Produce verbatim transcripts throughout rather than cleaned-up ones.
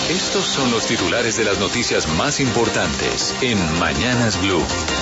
Estos son los titulares de las noticias más importantes en Mañanas Blue.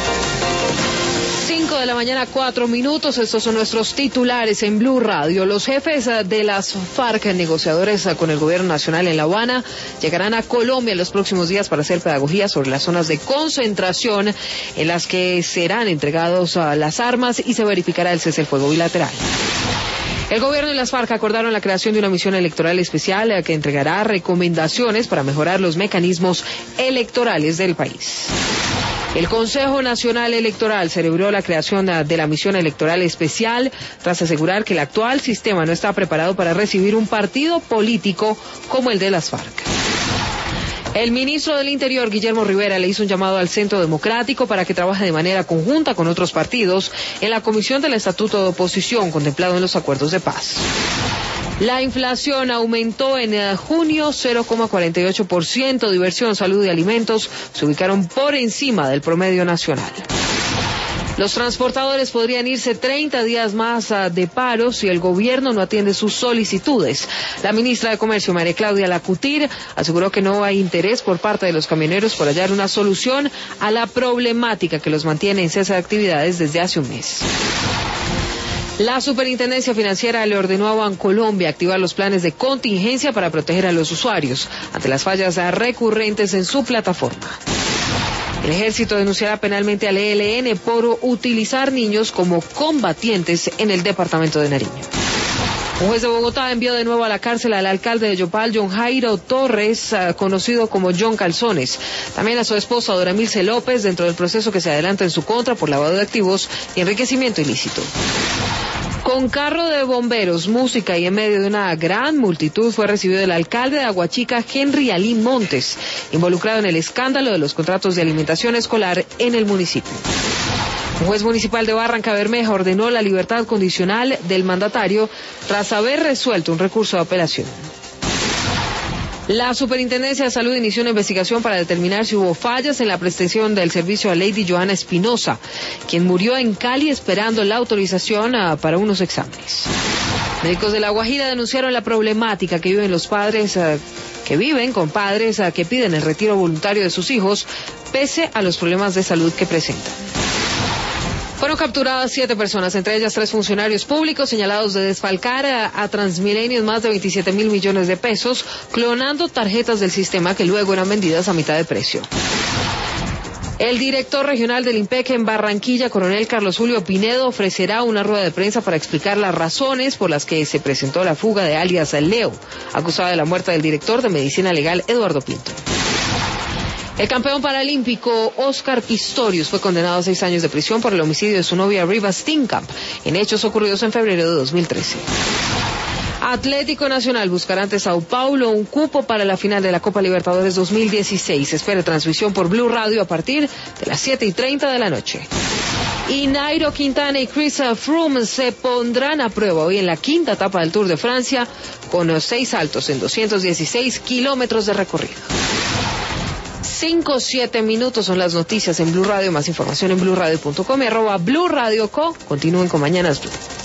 cinco de la mañana, cuatro minutos. Estos son nuestros titulares en Blue Radio. Los jefes de las FARC, negociadores con el gobierno nacional en La Habana, llegarán a Colombia en los próximos días para hacer pedagogía sobre las zonas de concentración en las que serán entregados las armas y se verificará el cese del fuego bilateral. El gobierno y las FARC acordaron la creación de una misión electoral especial que entregará recomendaciones para mejorar los mecanismos electorales del país. El Consejo Nacional Electoral celebró la creación de la misión electoral especial tras asegurar que el actual sistema no está preparado para recibir un partido político como el de las FARC. El ministro del Interior, Guillermo Rivera, le hizo un llamado al Centro Democrático para que trabaje de manera conjunta con otros partidos en la Comisión del Estatuto de Oposición contemplado en los acuerdos de paz. La inflación aumentó en junio cero coma cuarenta y ocho por ciento. Diversión, salud y alimentos se ubicaron por encima del promedio nacional. Los transportadores podrían irse treinta días más de paro si el gobierno no atiende sus solicitudes. La ministra de Comercio, María Claudia Lacutir, aseguró que no hay interés por parte de los camioneros por hallar una solución a la problemática que los mantiene en cese de actividades desde hace un mes. La Superintendencia Financiera le ordenó a Bancolombia activar los planes de contingencia para proteger a los usuarios ante las fallas recurrentes en su plataforma. El Ejército denunciará penalmente al E L N por utilizar niños como combatientes en el departamento de Nariño. Un juez de Bogotá envió de nuevo a la cárcel al alcalde de Yopal, John Jairo Torres, uh, conocido como John Calzones. También a su esposa, Dora Milce López, dentro del proceso que se adelanta en su contra por lavado de activos y enriquecimiento ilícito. Con carro de bomberos, música y en medio de una gran multitud fue recibido el alcalde de Aguachica, Henry Ali Montes, involucrado en el escándalo de los contratos de alimentación escolar en el municipio. Un juez municipal de Barranca Bermeja ordenó la libertad condicional del mandatario tras haber resuelto un recurso de apelación. La Superintendencia de Salud inició una investigación para determinar si hubo fallas en la prestación del servicio a Lady Johanna Espinosa, quien murió en Cali esperando la autorización uh, para unos exámenes. Médicos de La Guajira denunciaron la problemática que viven los padres uh, que viven con padres uh, que piden el retiro voluntario de sus hijos pese a los problemas de salud que presentan. Fueron capturadas siete personas, entre ellas tres funcionarios públicos señalados de desfalcar a, a Transmilenio más de veintisiete mil millones de pesos, clonando tarjetas del sistema que luego eran vendidas a mitad de precio. El director regional del IMPEC en Barranquilla, coronel Carlos Julio Pinedo, ofrecerá una rueda de prensa para explicar las razones por las que se presentó la fuga de alias Leo, acusado de la muerte del director de Medicina Legal, Eduardo Pinto. El campeón paralímpico Oscar Pistorius fue condenado a seis años de prisión por el homicidio de su novia Riva Steenkamp en hechos ocurridos en febrero de dos mil trece. Atlético Nacional buscará ante Sao Paulo un cupo para la final de la Copa Libertadores dos mil dieciséis. Espera transmisión por Blue Radio a partir de las siete y treinta de la noche. Y Nairo Quintana y Chris Froome se pondrán a prueba hoy en la quinta etapa del Tour de Francia con seis saltos en doscientos dieciséis kilómetros de recorrido. Cinco, siete minutos son las noticias en Blue Radio. Más información en blue radio punto com y arroba Blue Radio Co. Continúen con Mañanas Blue.